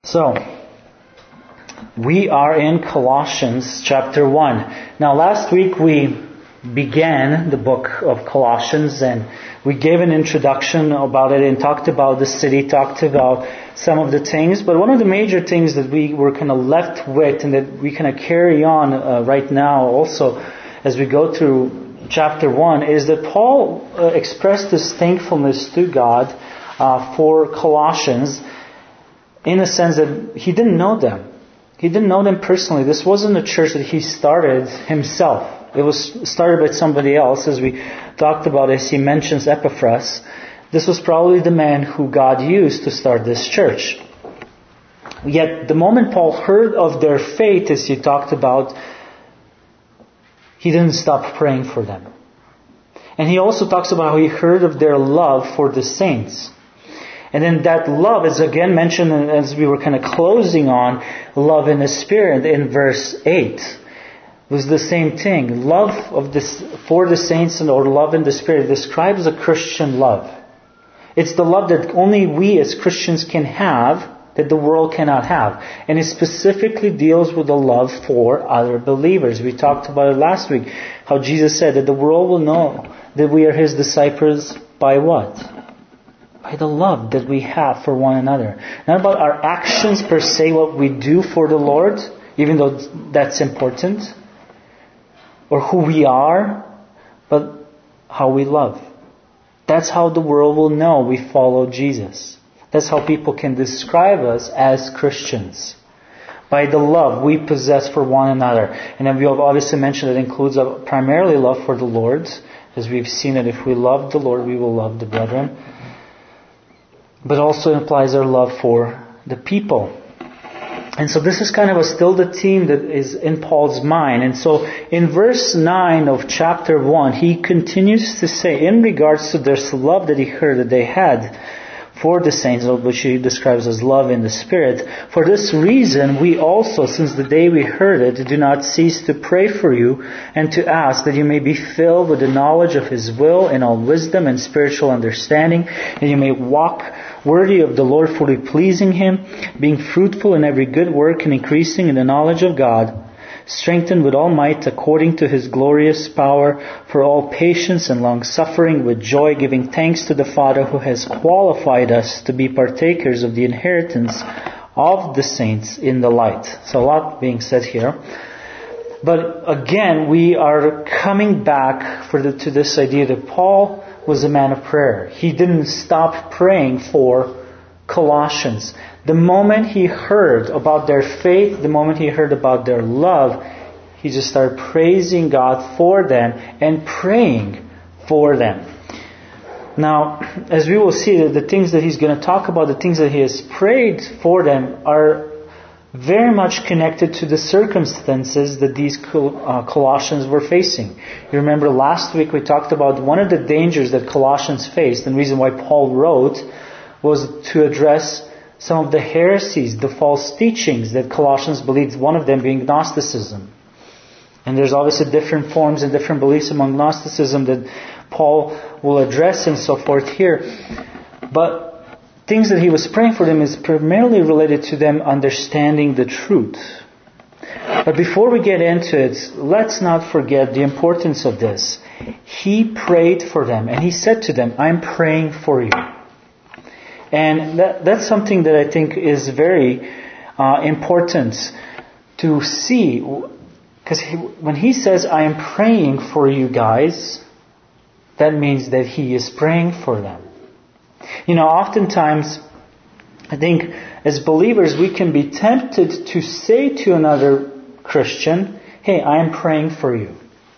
So, we are in Colossians chapter 1. Now, last week we began the book of Colossians and we gave an introduction about it and talked about the city, talked about some of the things. But one of the major things that we were kind of left with and that we kind of carry on right now also as we go through chapter 1 is that Paul expressed this thankfulness to God for Colossians in the sense that he didn't know them. He didn't know them personally. This wasn't a church that he started himself. It was started by somebody else, as we talked about, as he mentions Epaphras. This was probably the man who God used to start this church. Yet, the moment Paul heard of their faith, as he talked about, he didn't stop praying for them. And he also talks about how he heard of their love for the saints. And then that love is again mentioned as we were kind of closing on love in the Spirit in verse 8. It was the same thing. Love of this for the saints or love in the Spirit describes a Christian love. It's the love that only we as Christians can have that the world cannot have. And it specifically deals with the love for other believers. We talked about it last week. How Jesus said that the world will know that we are His disciples by what? By the love that we have for one another. Not about our actions per se, what we do for the Lord, even though that's important, or who we are, but how we love. That's how the world will know we follow Jesus. That's how people can describe us as Christians. By the love we possess for one another. And then we have obviously mentioned it includes primarily love for the Lord, as we've seen that if we love the Lord, we will love the brethren. But also implies our love for the people. And so this is kind of still the theme that is in Paul's mind. And so in verse 9 of chapter 1, he continues to say, in regards to this love that he heard that they had for the saints, which he describes as love in the Spirit, for this reason we also, since the day we heard it, do not cease to pray for you and to ask that you may be filled with the knowledge of His will in all wisdom and spiritual understanding, and you may walk worthy of the Lord, fully pleasing Him, being fruitful in every good work and increasing in the knowledge of God, strengthened with all might according to His glorious power, for all patience and long-suffering with joy, giving thanks to the Father who has qualified us to be partakers of the inheritance of the saints in the light. So a lot being said here. But again, we are coming back to this idea that Paul was a man of prayer. He didn't stop praying for Colossians. The moment he heard about their faith, the moment he heard about their love, he just started praising God for them and praying for them. Now, as we will see, the things that he's going to talk about, the things that he has prayed for them are very much connected to the circumstances that these Colossians were facing. You remember last week we talked about one of the dangers that Colossians faced, and the reason why Paul wrote was to address some of the heresies, the false teachings that Colossians believed, one of them being Gnosticism. And there's obviously different forms and different beliefs among Gnosticism that Paul will address and so forth here. But things that he was praying for them is primarily related to them understanding the truth. But before we get into it, let's not forget the importance of this. He prayed for them and he said to them, I'm praying for you. And that's something that I think is very important to see. Because when he says, I am praying for you guys, that means that he is praying for them. You know, oftentimes, I think as believers, we can be tempted to say to another Christian, hey, I am praying for you.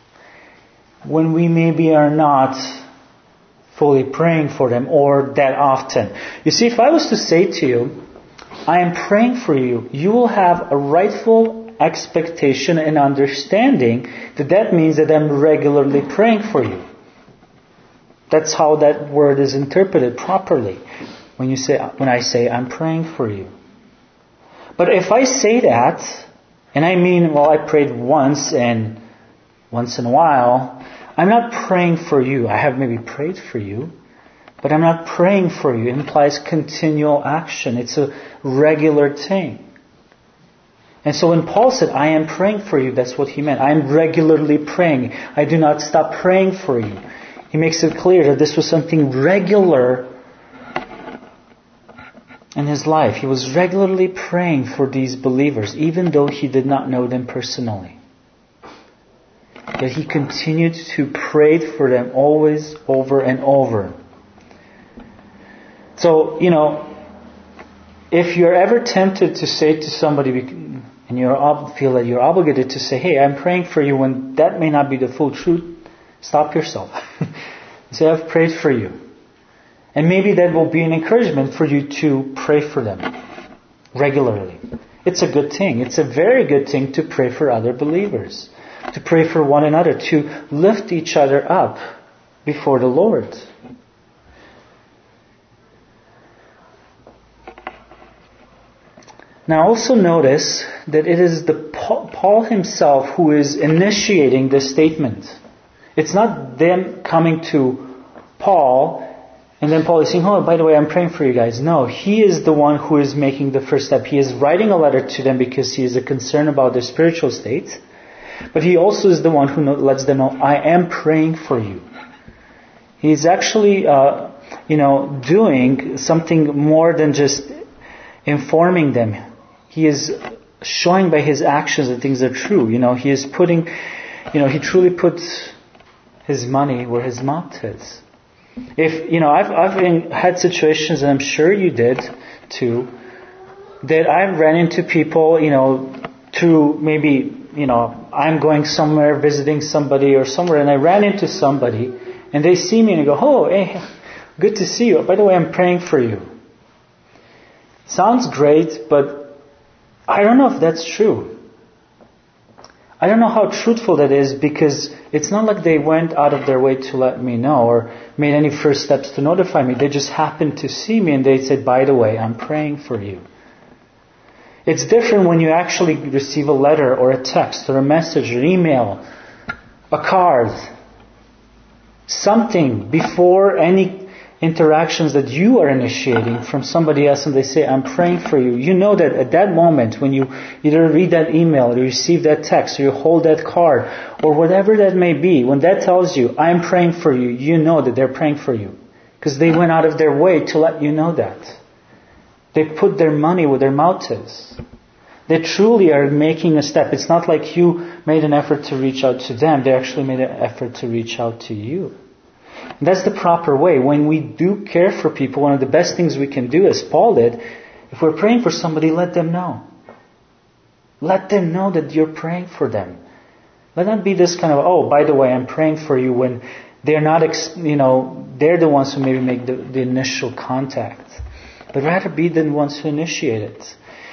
When we maybe are not fully praying for them or that often. You see, if I was to say to you, I am praying for you, you will have a rightful expectation and understanding that means that I'm regularly praying for you. That's how that word is interpreted properly when I say I'm praying for you. But if I say that, and I mean, well, I prayed once and once in a while, I'm not praying for you. I have maybe prayed for you, But I'm not praying for you. It implies continual action. It's a regular thing. And so when Paul said, I am praying for you, that's what he meant. I am regularly praying. I do not stop praying for you. He makes it clear that this was something regular in his life. He was regularly praying for these believers, even though he did not know them personally. Yet he continued to pray for them always, over and over. So, if you're ever tempted to say to somebody, and you feel that you're obligated to say, hey, I'm praying for you, when that may not be the full truth, stop yourself. Say, I've prayed for you. And maybe that will be an encouragement for you to pray for them regularly. It's a good thing. It's a very good thing to pray for other believers. To pray for one another. To lift each other up before the Lord. Now also notice that it is Paul himself who is initiating this statement. It's not them coming to Paul and then Paul is saying, oh, by the way, I'm praying for you guys. No, he is the one who is making the first step. He is writing a letter to them because he is concerned about their spiritual state. But he also is the one who lets them know, I am praying for you. He's actually, doing something more than just informing them. He is showing by his actions that things are true. He is putting, he truly puts his money where his mouth is. I've had situations, and I'm sure you did too, that I've ran into people, through maybe, I'm going somewhere, visiting somebody or somewhere, and I ran into somebody, and they see me and they go, oh, hey, good to see you. By the way, I'm praying for you. Sounds great, but I don't know if that's true. I don't know how truthful that is, because it's not like they went out of their way to let me know or made any first steps to notify me. They just happened to see me and they said, by the way, I'm praying for you. It's different when you actually receive a letter or a text or a message or email, a card, something before any interactions that you are initiating from somebody else, and they say, I'm praying for you. You know that at that moment when you either read that email or you receive that text or you hold that card or whatever that may be, when that tells you, I'm praying for you, you know that they're praying for you. Because they went out of their way to let you know that. They put their money where their mouth is. They truly are making a step. It's not like you made an effort to reach out to them. They actually made an effort to reach out to you. And that's the proper way. When we do care for people, one of the best things we can do, as Paul did, if we're praying for somebody, let them know. Let them know that you're praying for them. Let not be this kind of, oh, by the way, I'm praying for you, when they're not, they're the ones who maybe make the initial contact. But rather be the ones who initiate it.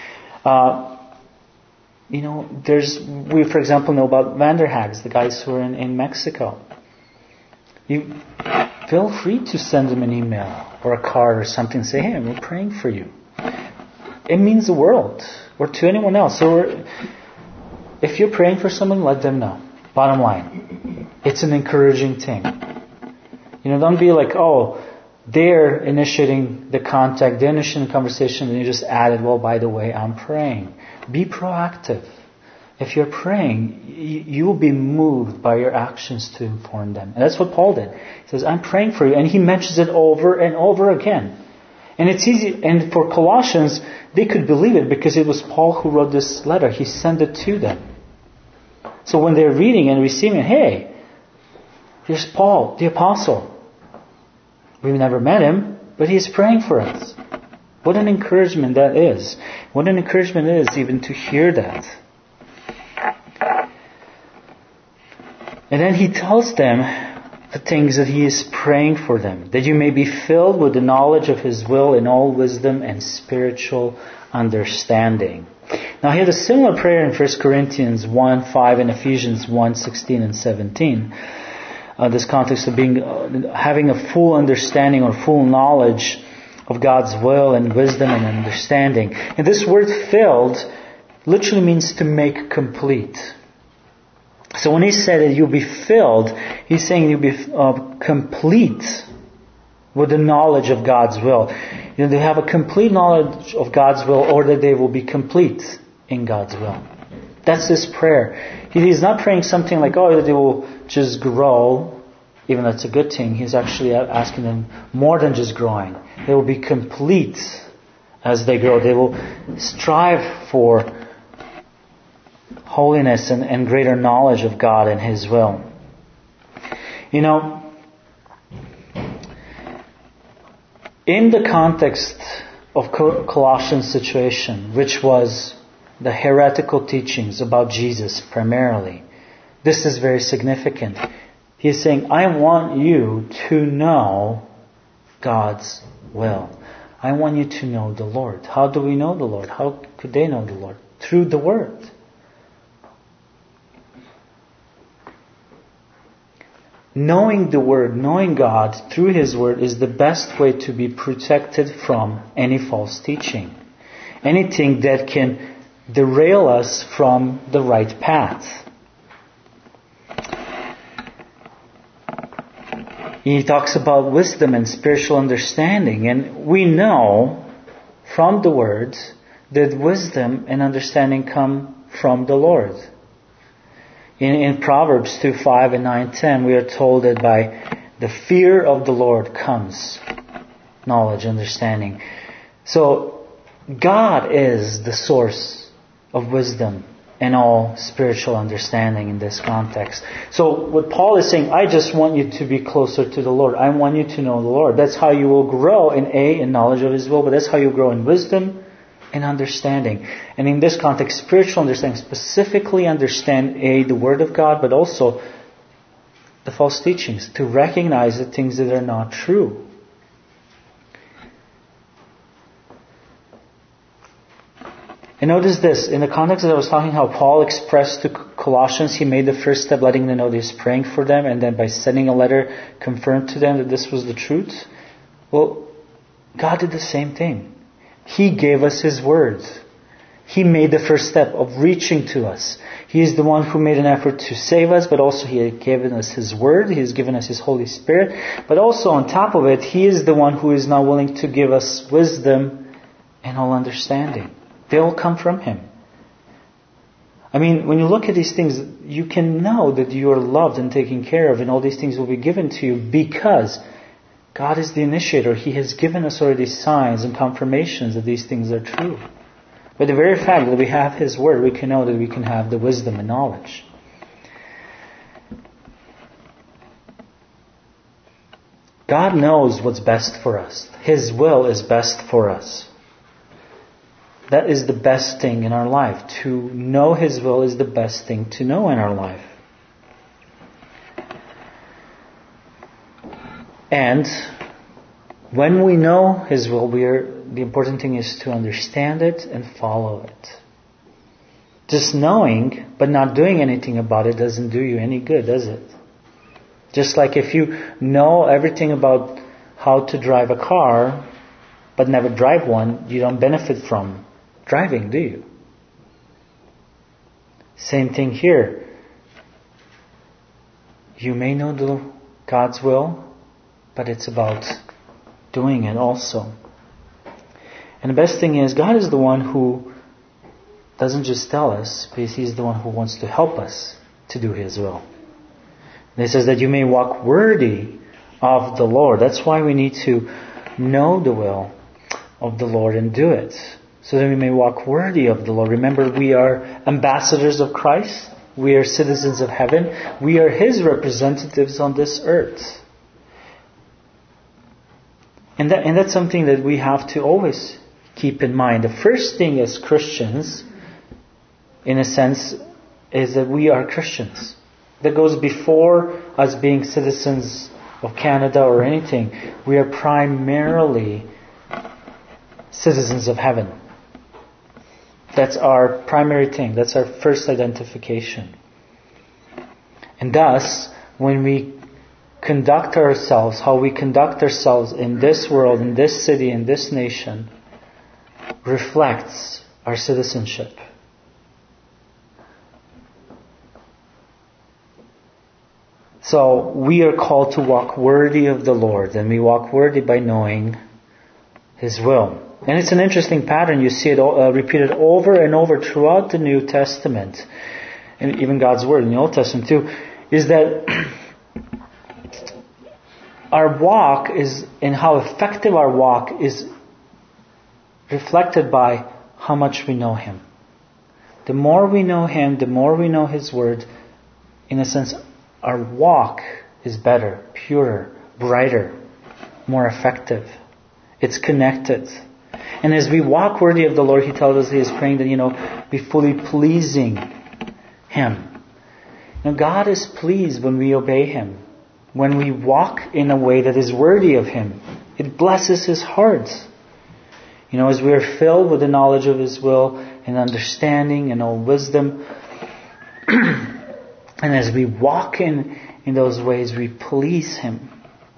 We, for example, know about Vanderhags, the guys who are in Mexico. You feel free to send them an email or a card or something and say, hey, we're praying for you. It means the world. Or to anyone else. Or if you're praying for someone, let them know. Bottom line. It's an encouraging thing. Don't be like, oh, they're initiating the contact, they're initiating the conversation, and you just added, well, by the way, I'm praying. Be proactive. If you're praying, you will be moved by your actions to inform them. And that's what Paul did. He says, I'm praying for you. And he mentions it over and over again. And it's easy. And for Colossians, they could believe it because it was Paul who wrote this letter. He sent it to them. So when they're reading and receiving it, hey, here's Paul, the apostle. We've never met him, but he's praying for us. What an encouragement that is. What an encouragement it is even to hear that. And then he tells them the things that he is praying for them. That you may be filled with the knowledge of his will in all wisdom and spiritual understanding. Now he had a similar prayer in 1 Corinthians 1:5 and Ephesians 1:16 and 17. This context of having a full understanding or full knowledge of God's will and wisdom and understanding. And this word filled literally means to make complete. So when he said that you'll be filled, he's saying you'll be complete with the knowledge of God's will. They have a complete knowledge of God's will, or that they will be complete in God's will. That's his prayer. He's not praying something like, that they will just grow, even though that's a good thing. He's actually asking them more than just growing. They will be complete as they grow. They will strive for holiness and greater knowledge of God and His will. In the context of Colossians' situation, which was the heretical teachings about Jesus primarily, this is very significant. He's saying, I want you to know God's will. I want you to know the Lord. How do we know the Lord? How could they know the Lord? Through the Word. Knowing the Word, knowing God through His Word is the best way to be protected from any false teaching. Anything that can derail us from the right path. He talks about wisdom and spiritual understanding, and we know from the Word that wisdom and understanding come from the Lord. In Proverbs 2:5 and 9:10, we are told that by the fear of the Lord comes knowledge, understanding. So God is the source of wisdom and all spiritual understanding in this context. So what Paul is saying, I just want you to be closer to the Lord. I want you to know the Lord. That's how you will grow in knowledge of His will, but that's how you grow in wisdom and understanding. And in this context, spiritual understanding, specifically understand the Word of God, but also the false teachings, to recognize the things that are not true. And notice this, in the context that I was talking, how Paul expressed to Colossians, he made the first step letting them know that he's praying for them, and then by sending a letter confirmed to them that this was the truth. Well, God did the same thing. He gave us His Word. He made the first step of reaching to us. He is the one who made an effort to save us, but also He had given us His Word. He has given us His Holy Spirit. But also on top of it, He is the one who is now willing to give us wisdom and all understanding. They all come from Him. I mean, when you look at these things, you can know that you are loved and taken care of, and all these things will be given to you because God is the initiator. He has given us already signs and confirmations that these things are true. By the very fact that we have His Word, we can know that we can have the wisdom and knowledge. God knows what's best for us. His will is best for us. That is the best thing in our life. To know His will is the best thing to know in our life. And when we know His will, the important thing is to understand it and follow it. Just knowing, but not doing anything about it doesn't do you any good, does it? Just like if you know everything about how to drive a car, but never drive one, you don't benefit from driving, do you? Same thing here. You may know God's will, but it's about doing it also. And the best thing is, God is the one who doesn't just tell us, but He's the one who wants to help us to do His will. And He says that you may walk worthy of the Lord. That's why we need to know the will of the Lord and do it, so that we may walk worthy of the Lord. Remember, we are ambassadors of Christ. We are citizens of heaven. We are His representatives on this earth. And that's something that we have to always keep in mind. The first thing as Christians, in a sense, is that we are Christians. That goes before us being citizens of Canada or anything. We are primarily citizens of heaven. That's our primary thing. That's our first identification. And thus, when we conduct ourselves, how we conduct ourselves in this world, in this city, in this nation, reflects our citizenship. So we are called to walk worthy of the Lord, and we walk worthy by knowing His will. And it's an interesting pattern. You see it repeated over and over throughout the New Testament, and even God's Word in the Old Testament too, is that our walk is, and how effective our walk is reflected by how much we know Him. The more we know Him, the more we know His Word, in a sense, our walk is better, purer, brighter, more effective. It's connected. And as we walk worthy of the Lord, He tells us He is praying that, be fully pleasing Him. God is pleased when we obey Him. When we walk in a way that is worthy of Him. It blesses His heart. As we are filled with the knowledge of His will and understanding and all wisdom, and as we walk in those ways, we please Him.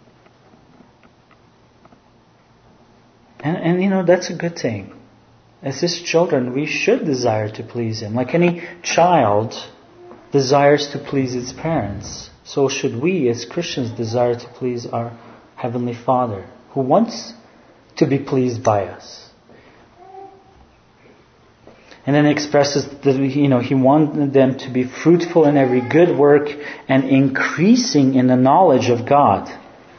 And that's a good thing. As His children, we should desire to please Him. Like any child desires to please its parents, so should we as Christians desire to please our Heavenly Father, who wants to be pleased by us. And then expresses that He wanted them to be fruitful in every good work and increasing in the knowledge of God.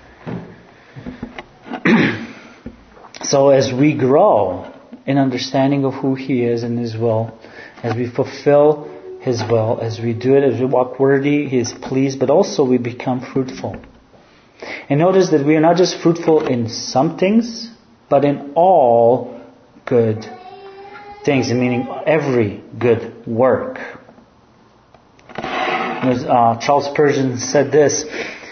So as we grow in understanding of who He is and His will, as we fulfill His will, as we do it, as we walk worthy, He is pleased, but also we become fruitful. And notice that we are not just fruitful in some things, but in all good things, meaning every good work. Charles Spurgeon said this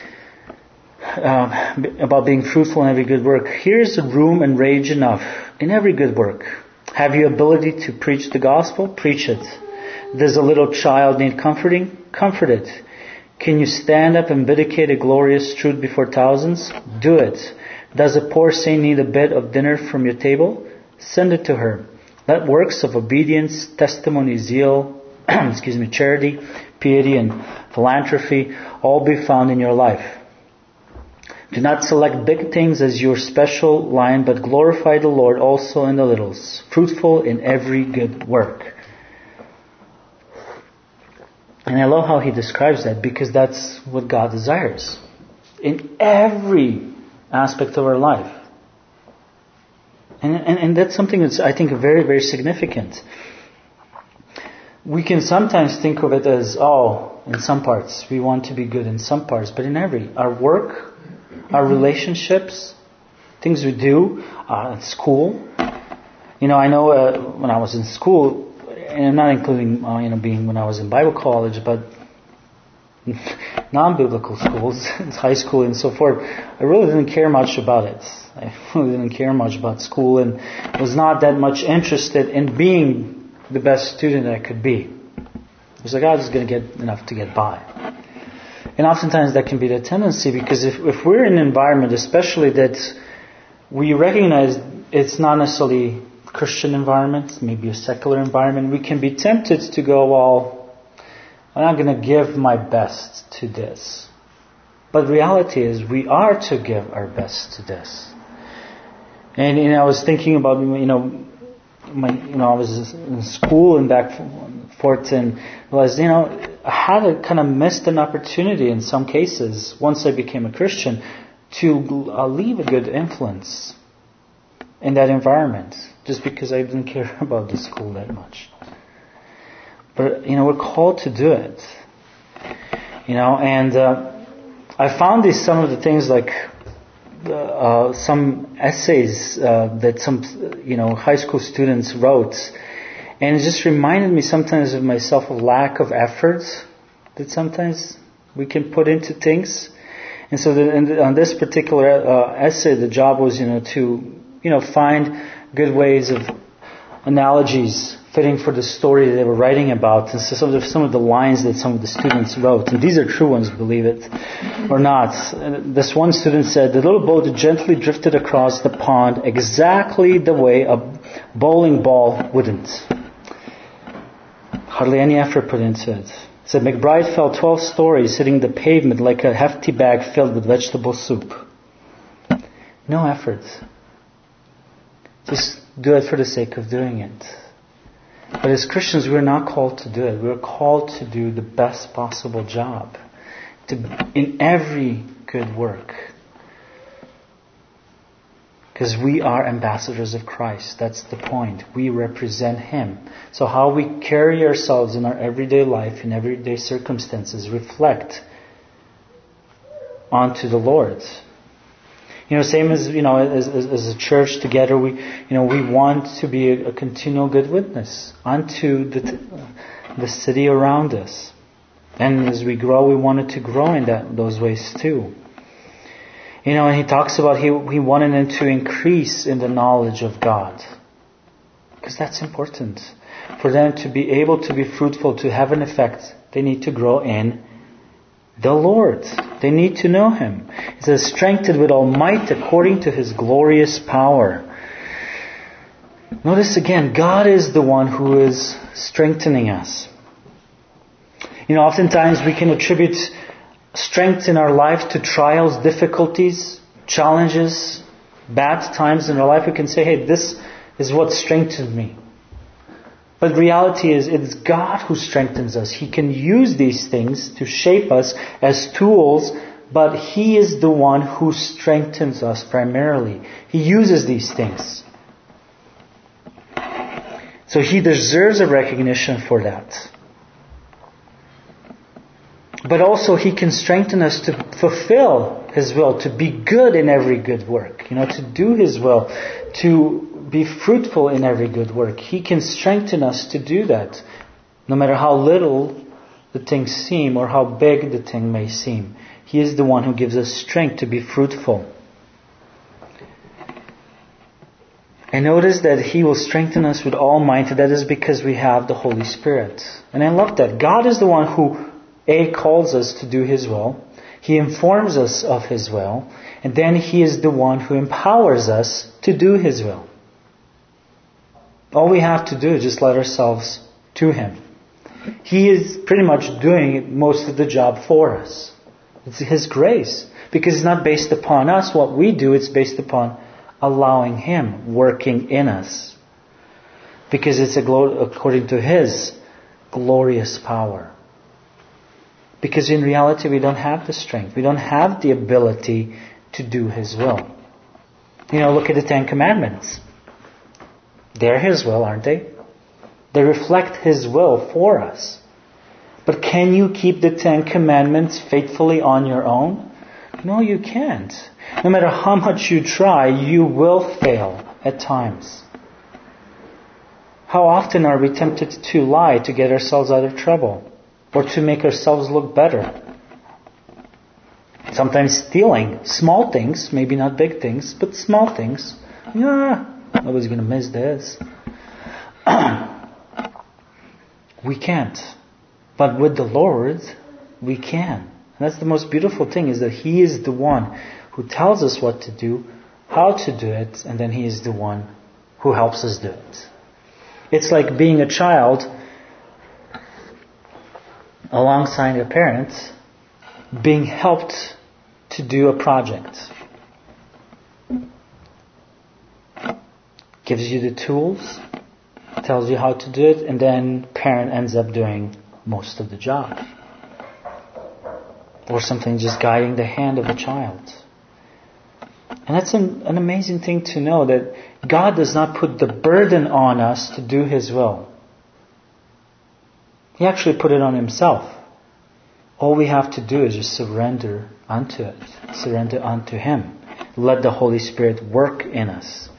about being fruitful in every good work. Here's room and rage enough in every good work. Have you ability to preach the gospel? Preach it. Does a little child need comforting? Comfort it. Can you stand up and vindicate a glorious truth before thousands? Do it. Does a poor saint need a bit of dinner from your table? Send it to her. Let works of obedience, testimony, zeal, charity, piety, and philanthropy all be found in your life. Do not select big things as your special line, but glorify the Lord also in the littles, fruitful in every good work. And I love how he describes that, because that's what God desires in every aspect of our life. And that's something that's, I think, very, very significant. We can sometimes think of it as, in some parts, we want to be good in some parts, but in every. Our work, our relationships, things we do, at school. I know when I was in school, and I'm not including, being when I was in Bible college, but non-biblical schools, high school and so forth, I really didn't care much about it. I really didn't care much about school and was not that much interested in being the best student I could be. It was like, I was going to get enough to get by. And oftentimes that can be the tendency, because if we're in an environment, especially that we recognize it's not necessarily a Christian environment, maybe a secular environment, we can be tempted to go, I'm not going to give my best to this. But reality is we are to give our best to this. And I was thinking about, I was in school and back forth, and realized, I had kind of missed an opportunity in some cases, once I became a Christian, to leave a good influence in that environment, just because I didn't care about the school that much. But, we're called to do it. And I found some of the things like some essays that some, high school students wrote. And it just reminded me sometimes of myself of lack of effort that sometimes we can put into things. And so on this particular essay, the job was, to, find good ways of analogies fitting for the story they were writing about. And so some of the lines that some of the students wrote, and these are true ones, believe it or not. This one student said, the little boat gently drifted across the pond exactly the way a bowling ball wouldn't. Hardly any effort put into it. So McBride fell 12 stories hitting the pavement like a hefty bag filled with vegetable soup. No effort. Just do it for the sake of doing it. But as Christians, we're not called to do it. We're called to do the best possible job in every good work. Because we are ambassadors of Christ. That's the point. We represent Him. So how we carry ourselves in our everyday life, in everyday circumstances, reflect onto the Lord. Same as, as a church together, we want to be a continual good witness unto the city around us. And as we grow, we wanted to grow in those ways too. And he talks about he wanted them to increase in the knowledge of God. Because that's important. For them to be able to be fruitful, to have an effect, they need to grow in the Lord. They need to know Him. It says, strengthened with all might according to His glorious power. Notice again, God is the one who is strengthening us. Oftentimes we can attribute strength in our life to trials, difficulties, challenges, bad times in our life. We can say, hey, this is what strengthened me. But reality is, it's God who strengthens us. He can use these things to shape us as tools, but He is the one who strengthens us primarily. He uses these things. So He deserves a recognition for that. But also He can strengthen us to fulfill His will, to be good in every good work, to do His will, to be fruitful in every good work. He can strengthen us to do that, no matter how little the things seem or how big the thing may seem. He is the one who gives us strength to be fruitful. And notice that He will strengthen us with all might. That is because we have the Holy Spirit. And I love that. God is the one who calls us to do His will. He informs us of His will. And then He is the one who empowers us to do His will. All we have to do is just let ourselves to Him. He is pretty much doing most of the job for us. It's His grace. Because it's not based upon us, what we do, it's based upon allowing Him working in us. Because it's according to His glorious power. Because in reality we don't have the strength. We don't have the ability to do His will. Look at the Ten Commandments. They're His will, aren't they? They reflect His will for us. But can you keep the Ten Commandments faithfully on your own? No, you can't. No matter how much you try, you will fail at times. How often are we tempted to lie to get ourselves out of trouble? Or to make ourselves look better? Sometimes stealing small things, maybe not big things, but small things. Nobody's going to miss this. We can't. But with the Lord, we can. And that's the most beautiful thing, is that He is the one who tells us what to do, how to do it, and then He is the one who helps us do it. It's like being a child alongside a parent, being helped to do a project. Gives you the tools, tells you how to do it, and then parent ends up doing most of the job. Or something just guiding the hand of a child. And that's an amazing thing to know, that God does not put the burden on us to do His will. He actually put it on Himself. All we have to do is just surrender unto it. Surrender unto Him. Let the Holy Spirit work in us.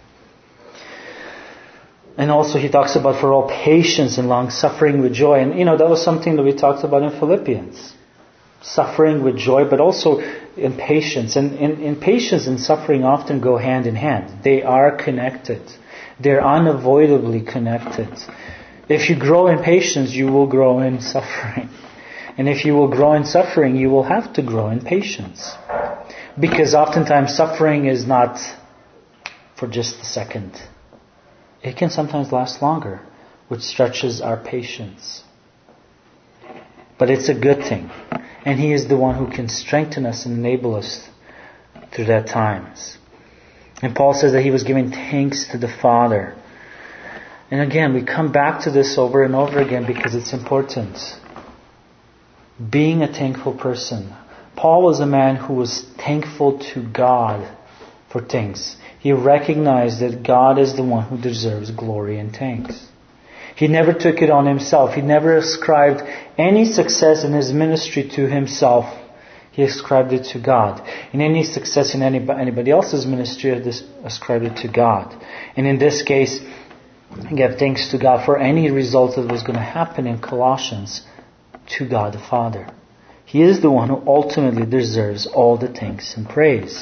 And also He talks about for all patience and long suffering with joy. And that was something that we talked about in Philippians. Suffering with joy, but also in patience. And in patience and suffering often go hand in hand. They are connected. They're unavoidably connected. If you grow in patience, you will grow in suffering. And if you will grow in suffering, you will have to grow in patience. Because oftentimes suffering is not for just a second. It can sometimes last longer, which stretches our patience. But it's a good thing. And He is the one who can strengthen us and enable us through that times. And Paul says that he was giving thanks to the Father. And again, we come back to this over and over again because it's important. Being a thankful person. Paul was a man who was thankful to God for things. He recognized that God is the one who deserves glory and thanks. He never took it on himself. He never ascribed any success in his ministry to himself. He ascribed it to God. And any success in anybody else's ministry, ascribed it to God. And in this case, he gave thanks to God for any result that was going to happen in Colossians to God the Father. He is the one who ultimately deserves all the thanks and praise.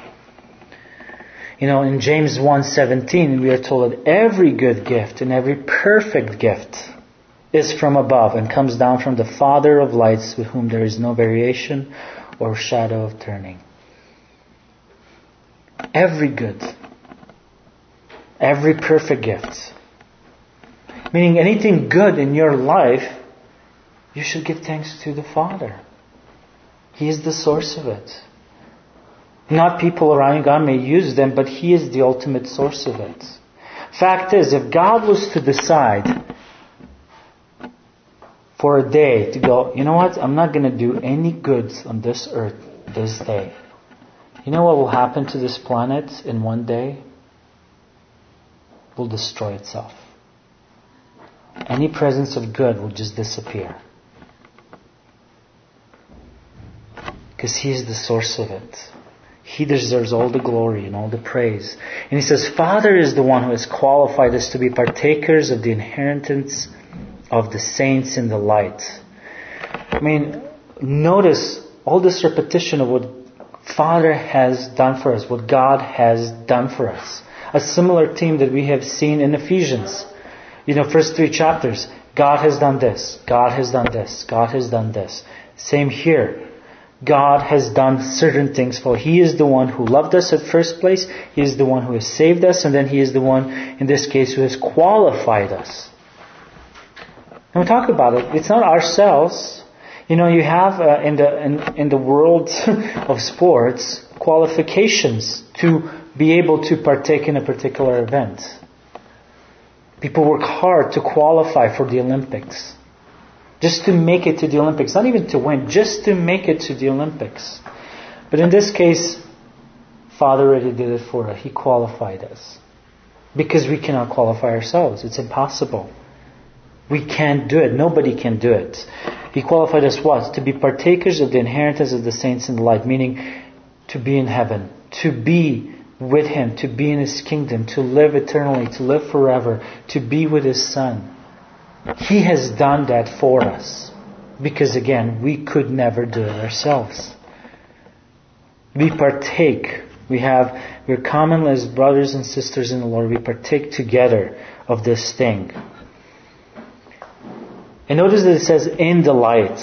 You know, in James 1:17, we are told that every good gift and every perfect gift is from above and comes down from the Father of lights, with whom there is no variation or shadow of turning. Every good, every perfect gift. Meaning anything good in your life, you should give thanks to the Father. He is the source of it. Not people around you. God may use them, but He is the ultimate source of it. Fact is, if God was to decide for a day to go, you know what, I'm not going to do any good on this earth this day. You know what will happen to this planet in one day? It will destroy itself. Any presence of good will just disappear. Because He is the source of it. He deserves all the glory and all the praise. And He says, Father is the one who has qualified us to be partakers of the inheritance of the saints in the light. I mean, notice all this repetition of what Father has done for us, what God has done for us. A similar theme that we have seen in Ephesians. You know, first 3 chapters. God has done this. God has done this. God has done this. Same here. God has done certain things for. He is the one who loved us at first place. He is the one who has saved us. And then He is the one, in this case, who has qualified us. And we talk about it. It's not ourselves. You know, you have in the world of sports qualifications to be able to partake in a particular event. People work hard to qualify for the Olympics. Just to make it to the Olympics. Not even to win, just to make it to the Olympics. But in this case, Father already did it for us. He qualified us. Because we cannot qualify ourselves. It's impossible. We can't do it. Nobody can do it. He qualified us what? To be partakers of the inheritance of the saints in the light. Meaning to be in heaven. To be with Him. To be in His kingdom. To live eternally. To live forever. To be with His Son. He has done that for us. Because again, we could never do it ourselves. We partake. We're common as brothers and sisters in the Lord. We partake together of this thing. And notice that it says, in the light.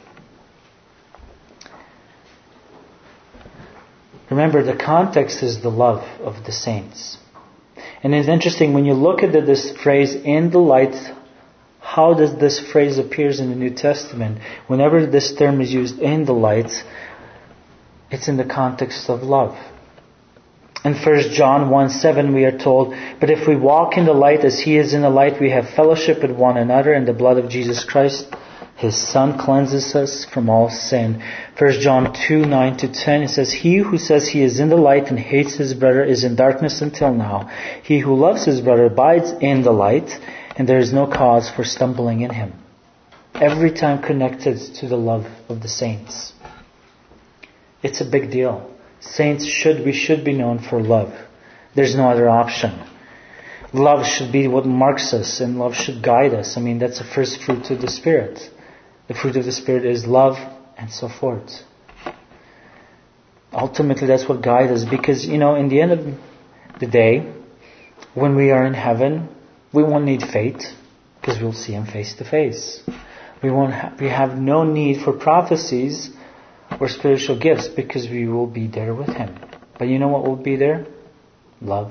Remember, the context is the love of the saints. And it's interesting, when you look at this phrase, in the light, how does this phrase appears in the New Testament? Whenever this term is used, in the light, it's in the context of love. In 1 John 1:7 we are told, but if we walk in the light as He is in the light, we have fellowship with one another, and the blood of Jesus Christ, His Son, cleanses us from all sin. 1 John 2:9-10, it says, he who says he is in the light and hates his brother is in darkness until now. He who loves his brother abides in the light, and there is no cause for stumbling in him. Every time connected to the love of the saints. It's a big deal. Saints we should be known for love. There's no other option. Love should be what marks us, and love should guide us. I mean, that's the first fruit of the Spirit. The fruit of the Spirit is love, and so forth. Ultimately, that's what guides us. Because, in the end of the day, when we are in heaven, we won't need faith, because we'll see Him face to face. We have no need for prophecies or spiritual gifts, because we will be there with Him. But you know what will be there? Love.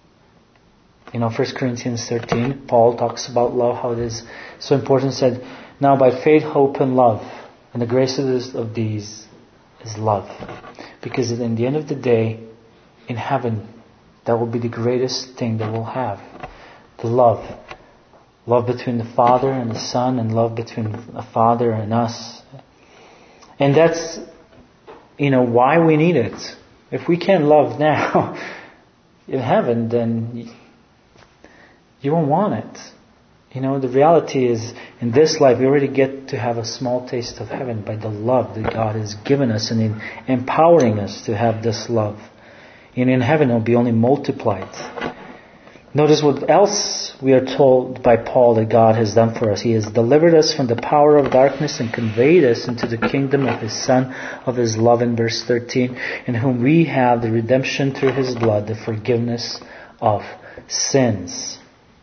1 Corinthians 13, Paul talks about love, how it is so important. He said, Now by faith, hope, and love. And the grace of these is love. Because in the end of the day, in heaven, that will be the greatest thing that we'll have. The love. Love between the Father and the Son, and love between the Father and us. And that's, why we need it. If we can't love now in heaven, then you won't want it. The reality is, in this life, we already get to have a small taste of heaven by the love that God has given us and in empowering us to have this love. And in heaven, it will be only multiplied. Notice what else we are told by Paul that God has done for us. He has delivered us from the power of darkness and conveyed us into the kingdom of His Son, of His love, in verse 13, in whom we have the redemption through His blood, the forgiveness of sins.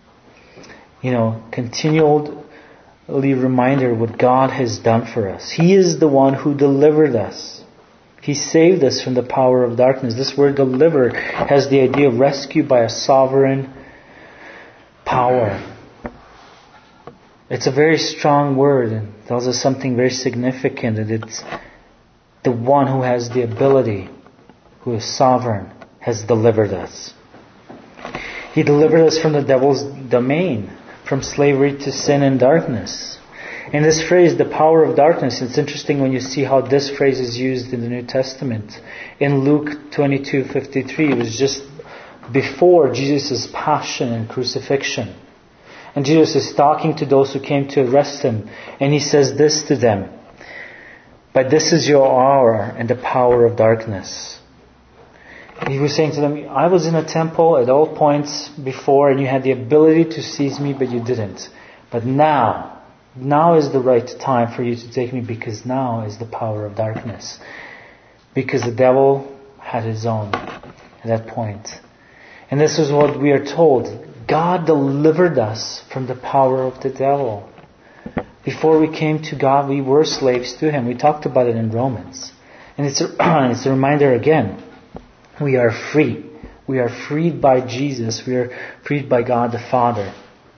Continually reminder what God has done for us. He is the one who delivered us. He saved us from the power of darkness. This word deliver has the idea of rescue by a sovereign power. It's a very strong word and tells us something very significant, that it's the one who has the ability, who is sovereign, has delivered us. He delivered us from the devil's domain, from slavery to sin and darkness. And this phrase, the power of darkness, it's interesting when you see how this phrase is used in the New Testament. In Luke 22:53, it was just before Jesus' passion and crucifixion. And Jesus is talking to those who came to arrest Him. And He says this to them: "But this is your hour and the power of darkness." He was saying to them, I was in a temple at all points before, and you had the ability to seize me, but you didn't. But now is the right time for you to take me, because now is the power of darkness. Because the devil had his own at that point. And this is what we are told. God delivered us from the power of the devil. Before we came to God, we were slaves to Him. We talked about it in Romans. And it's a reminder again. We are free. We are freed by Jesus. We are freed by God the Father.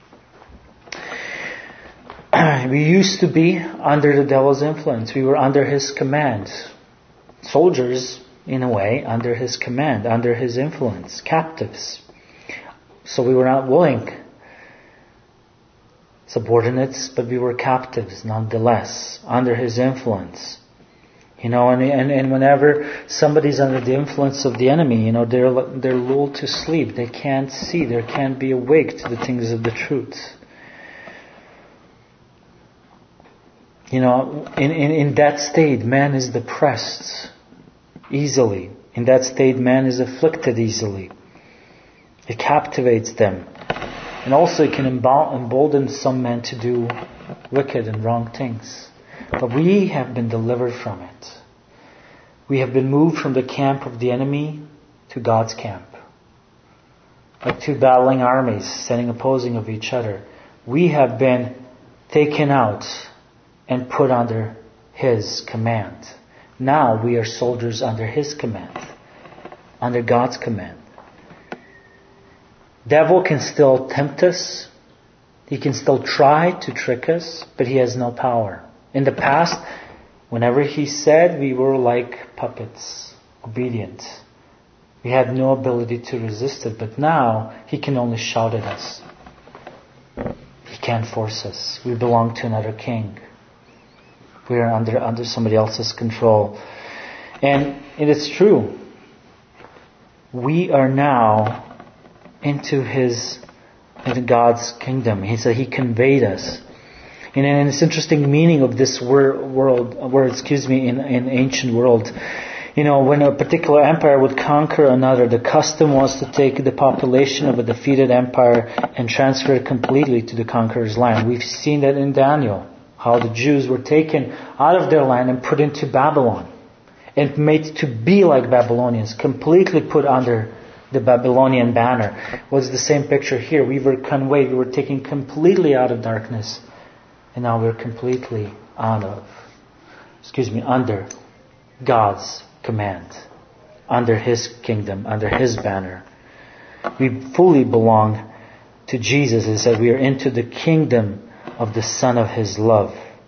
We used to be under the devil's influence. We were under his command. Soldiers, in a way, under his command, under his influence. Captives. So we were not willing subordinates, but we were captives nonetheless, under his influence. And whenever somebody's under the influence of the enemy, they're lulled to sleep. They can't see. They can't be awake to the things of the truth. In that state, man is depressed easily. In that state, man is afflicted easily. It captivates them. And also it can embolden some men to do wicked and wrong things. But we have been delivered from it. We have been moved from the camp of the enemy to God's camp. Like two battling armies standing opposing of each other. We have been taken out and put under His command. Now we are soldiers under His command. Under God's command. Devil can still tempt us. He can still try to trick us, but he has no power. In the past, whenever he said, we were like puppets, obedient. We had no ability to resist it, but now he can only shout at us. He can't force us. We belong to another king. We are under somebody else's control. And it is true. We are now into God's kingdom. He said He conveyed us. And it's interesting meaning of this word in ancient world. When a particular empire would conquer another, the custom was to take the population of a defeated empire and transfer it completely to the conqueror's land. We've seen that in Daniel, how the Jews were taken out of their land and put into Babylon and made to be like Babylonians, completely put under the Babylonian banner. Was the same picture here. We were conveyed, we were taken completely out of darkness, and now we're completely under God's command, under His kingdom, under His banner. We fully belong to Jesus. It said we are into the kingdom of the Son of His love.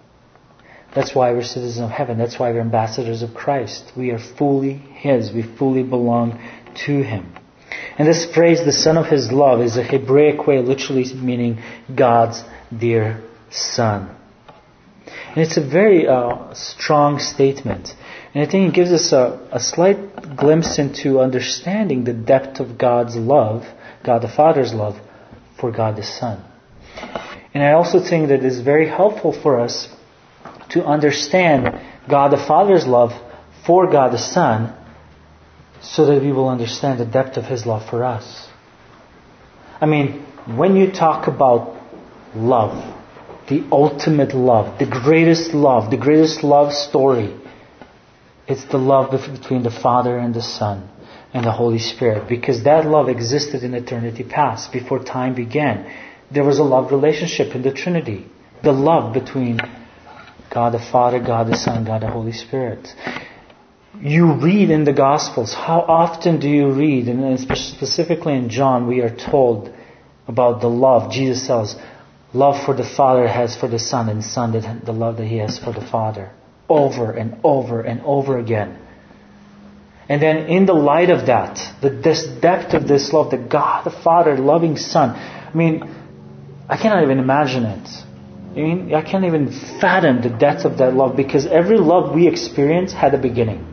That's why we're citizens of heaven. That's why we're ambassadors of Christ. We are fully His. We fully belong to Him. And this phrase, the Son of His love, is a Hebraic way, literally meaning God's dear Son. And it's a very strong statement. And I think it gives us a slight glimpse into understanding the depth of God's love, God the Father's love, for God the Son. And I also think that it's very helpful for us to understand God the Father's love for God the Son, so that we will understand the depth of His love for us. I mean, when you talk about love, the ultimate love, the greatest love story, it's the love between the Father and the Son and the Holy Spirit. Because that love existed in eternity past, before time began. There was a love relationship in the Trinity. The love between God the Father, God the Son, God the Holy Spirit. You read in the Gospels, how often do you read, and specifically in John, we are told about the love Jesus tells, love for the Father has for the Son, and Son the love that He has for the Father. Over and over and over again. And then in the light of that, this depth of this love, the God the Father loving Son, I mean, I cannot even imagine it. I can't even fathom the depth of that love, because every love we experience had a beginning.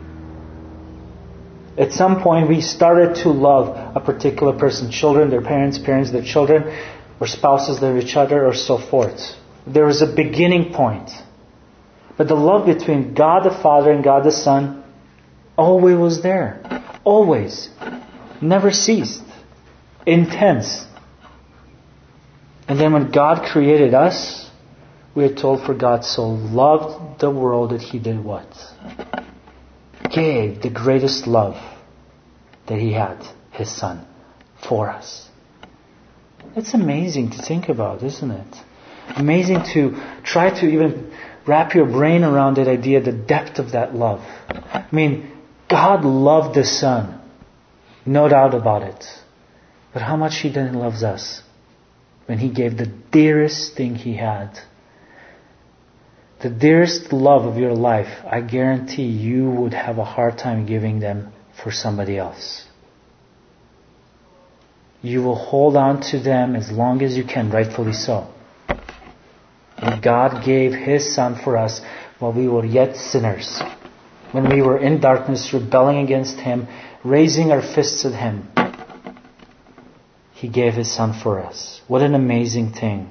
At some point we started to love a particular person, children, their parents, parents, their children, or spouses, their each other, or so forth. There was a beginning point. But the love between God the Father and God the Son always was there. Always. Never ceased. Intense. And then when God created us, we are told, for God so loved the world that He did what? Gave the greatest love that He had, His Son, for us. It's amazing to think about, isn't it? Amazing to try to even wrap your brain around that idea, the depth of that love. I mean, God loved the Son. No doubt about it. But how much He then loves us when He gave the dearest thing He had. The dearest love of your life, I guarantee you would have a hard time giving them for somebody else. You will hold on to them as long as you can, rightfully so. And God gave His Son for us while we were yet sinners. When we were in darkness, rebelling against Him, raising our fists at Him. He gave His Son for us. What an amazing thing.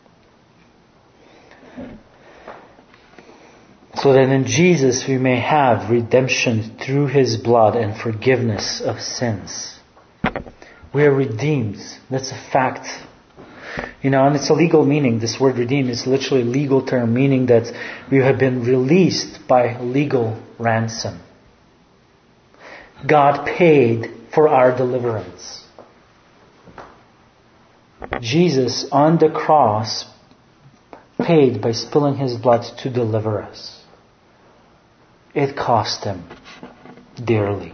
So that in Jesus we may have redemption through His blood and forgiveness of sins. We are redeemed. That's a fact. And it's a legal meaning. This word redeemed is literally a legal term, meaning that we have been released by legal ransom. God paid for our deliverance. Jesus on the cross paid by spilling His blood to deliver us. It cost Him dearly.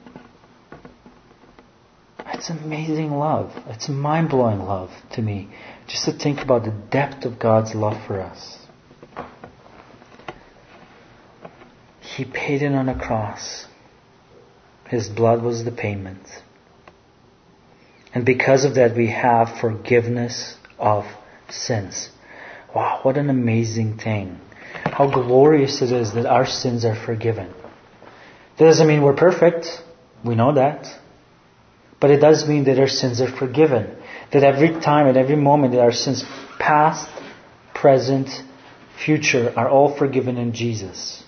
It's amazing love. It's mind-blowing love to me. Just to think about the depth of God's love for us. He paid it on a cross. His blood was the payment. And because of that we have forgiveness of sins. Wow, what an amazing thing. How glorious it is that our sins are forgiven. That doesn't mean we're perfect. We know that. But it does mean that our sins are forgiven. That every time, at every moment, that our sins, past, present, future, are all forgiven in Jesus.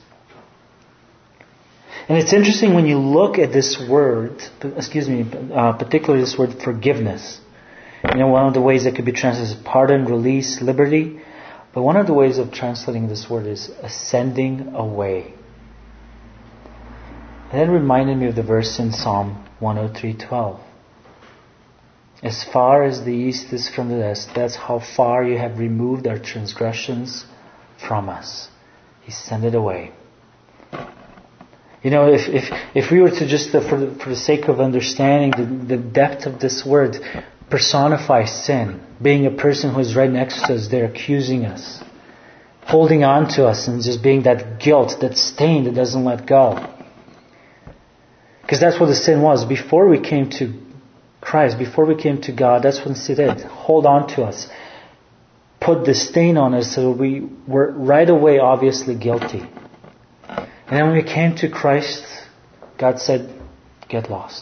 And it's interesting when you look at this word, particularly this word forgiveness. One of the ways that could be translated is pardon, release, liberty. But one of the ways of translating this word is ascending away. And that reminded me of the verse in Psalm 103:12. As far as the east is from the west, that's how far you have removed our transgressions from us. He sent it away. If we were to just, for the sake of understanding the depth of this word, personify sin, being a person who is right next to us, they're accusing us. holding on to us and just being that guilt, that stain that doesn't let go. Because that's what the sin was. Before we came to Christ, before we came to God, that's what sin did. Hold on to us. Put the stain on us so we were right away obviously guilty. And then when we came to Christ, God said, get lost.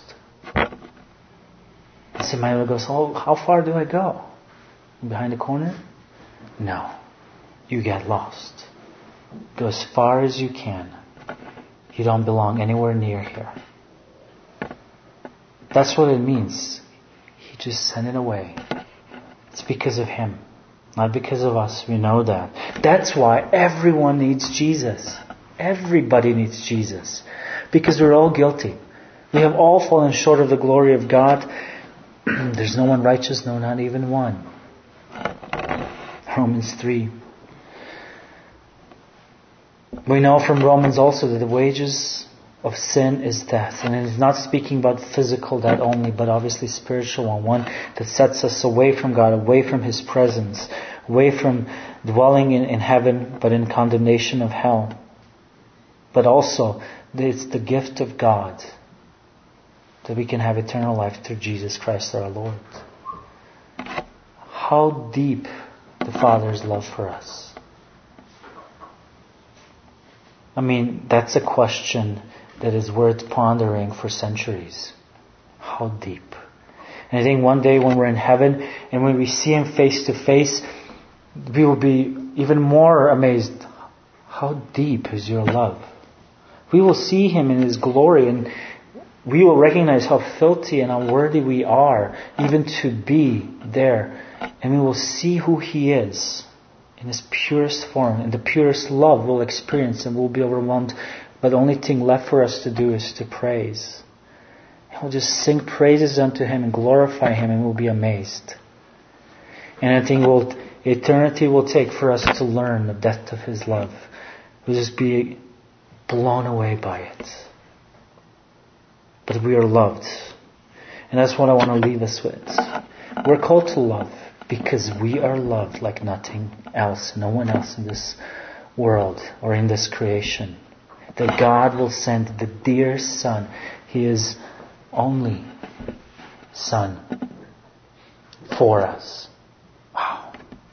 And Samuel goes, oh, how far do I go? Behind the corner? No. You get lost. Go as far as you can. You don't belong anywhere near here. That's what it means. He just sent it away. It's because of Him. Not because of us. We know that. That's why everyone needs Jesus. Everybody needs Jesus. Because we're all guilty. We have all fallen short of the glory of God. There's no one righteous, no, not even one. Romans 3. We know from Romans also that the wages of sin is death. And it is not speaking about physical death only, but obviously spiritual one. One that sets us away from God, away from His presence, away from dwelling in heaven, but in condemnation of hell. But also, it's the gift of God that we can have eternal life through Jesus Christ our Lord. How deep the Father's love for us. I mean, that's a question that is worth pondering for centuries. How deep? And I think one day when we're in heaven and when we see Him face to face, we will be even more amazed. How deep is your love? We will see Him in His glory and we will recognize how filthy and unworthy we are even to be there. And we will see who He is in His purest form, and the purest love we'll experience, and we'll be overwhelmed. But the only thing left for us to do is to praise. And we'll just sing praises unto Him and glorify Him, and we'll be amazed. And I think eternity will take for us to learn the depth of His love. We'll just be blown away by it. But we are loved. And that's what I want to leave us with. We're called to love because we are loved like nothing else, no one else in this world or in this creation. That God will send the dear Son, His only Son, for us. Wow.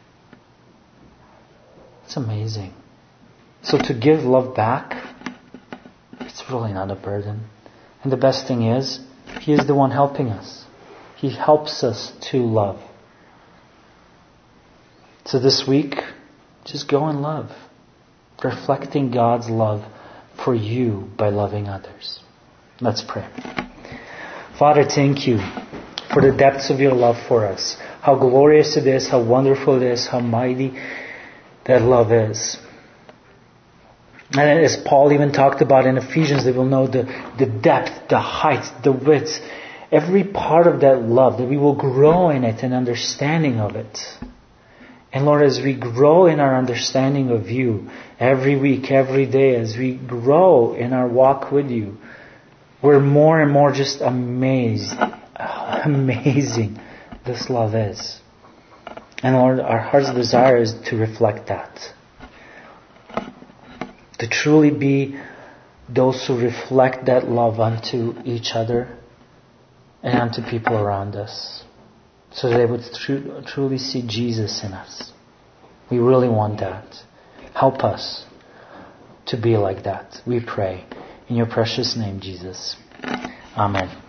It's amazing. So to give love back, it's really not a burden. And the best thing is, He is the one helping us. He helps us to love. So this week, just go and love. Reflecting God's love for you by loving others. Let's pray. Father, thank You for the depths of Your love for us. How glorious it is, how wonderful it is, how mighty that love is. And as Paul even talked about in Ephesians, they will know the depth, the height, the width, every part of that love, that we will grow in it and understanding of it. And Lord, as we grow in our understanding of You, every week, every day, as we grow in our walk with You, we're more and more just amazed how amazing this love is. And Lord, our heart's desire is to reflect that. To truly be those who reflect that love unto each other and unto people around us. So that they would truly see Jesus in us. We really want that. Help us to be like that. We pray. In Your precious name, Jesus. Amen.